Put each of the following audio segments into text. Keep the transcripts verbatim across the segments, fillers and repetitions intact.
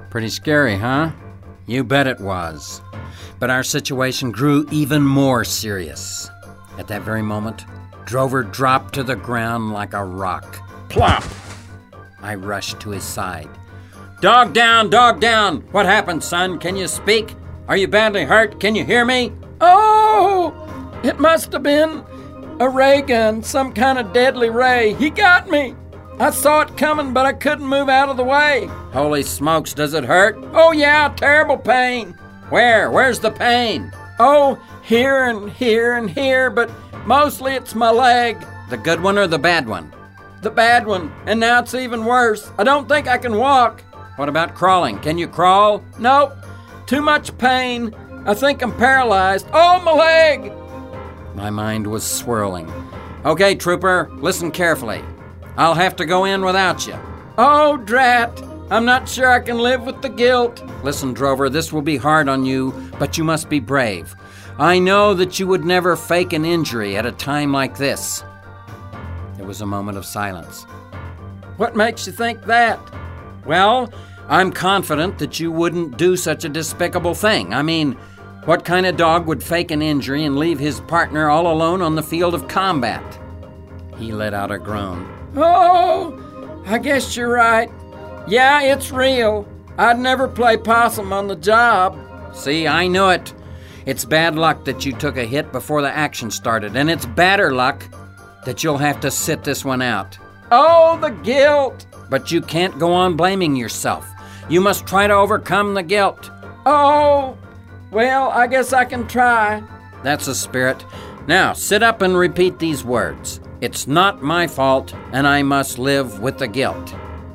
Pretty scary, huh? You bet it was. But our situation grew even more serious. At that very moment, Drover dropped to the ground like a rock. Plop! I rushed to his side. Dog down, dog down! What happened, son? Can you speak? Are you badly hurt? Can you hear me? Oh! It must have been a ray gun, some kind of deadly ray. He got me. I saw it coming, but I couldn't move out of the way. Holy smokes, does it hurt? Oh, yeah, terrible pain. Where? Where's the pain? Oh, here and here and here, but mostly it's my leg. The good one or the bad one? The bad one, and now it's even worse. I don't think I can walk. What about crawling? Can you crawl? Nope. Too much pain. I think I'm paralyzed. Oh, my leg! My mind was swirling. Okay, Trooper, listen carefully. I'll have to go in without you. Oh, drat. I'm not sure I can live with the guilt. Listen, Drover, this will be hard on you, but you must be brave. I know that you would never fake an injury at a time like this. There was a moment of silence. What makes you think that? Well, I'm confident that you wouldn't do such a despicable thing. I mean, what kind of dog would fake an injury and leave his partner all alone on the field of combat? He let out a groan. Oh, I guess you're right. Yeah, it's real. I'd never play possum on the job. See, I knew it. It's bad luck that you took a hit before the action started, and it's badder luck that you'll have to sit this one out. Oh, the guilt! But you can't go on blaming yourself. You must try to overcome the guilt. Oh, well, I guess I can try. That's the spirit. Now, sit up and repeat these words. It's not my fault, and I must live with the guilt.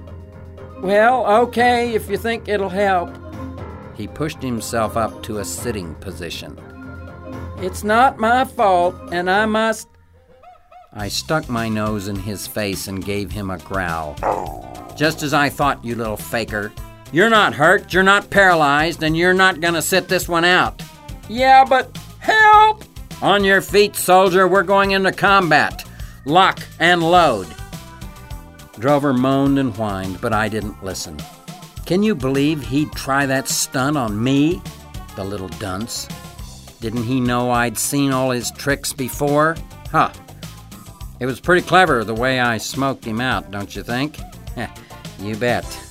Well, okay, if you think it'll help. He pushed himself up to a sitting position. It's not my fault, and I must... I stuck my nose in his face and gave him a growl. Just as I thought, you little faker. You're not hurt, you're not paralyzed, and you're not gonna sit this one out. Yeah, but help! On your feet, soldier, we're going into combat. Lock and load. Drover moaned and whined, but I didn't listen. Can you believe he'd try that stunt on me? The little dunce. Didn't he know I'd seen all his tricks before? Huh. It was pretty clever the way I smoked him out, don't you think? You bet.